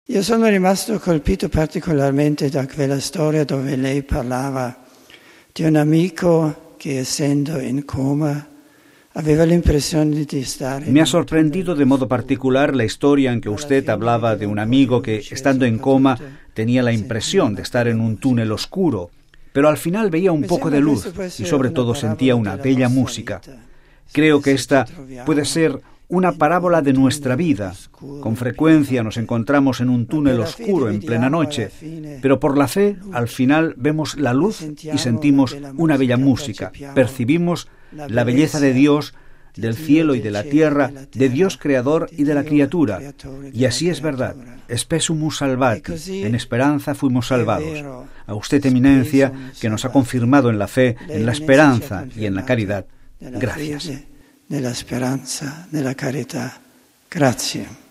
Io sono rimasto colpito particolarmente da quella storia dove lei parlava di un amico che, essendo in coma, aveva l'impressione di stare... Me ha sorprendido de modo particular la historia en que usted hablaba de un amigo que, estando en coma, tenía la impresión de estar en un túnel oscuro, pero al final veía un poco de luz y sobre todo sentía una bella música. Creo que esta puede ser una parábola de nuestra vida. Con frecuencia nos encontramos en un túnel oscuro en plena noche, pero por la fe, al final vemos la luz y sentimos una bella música. Percibimos la belleza de Dios, del cielo y de la tierra, de Dios creador y de la criatura. Y así es verdad. Spesumus salvati, en esperanza fuimos salvados. A usted, eminencia, que nos ha confirmado en la fe, en la esperanza y en la caridad. Gracias. Nella speranza, nella carità. Grazie.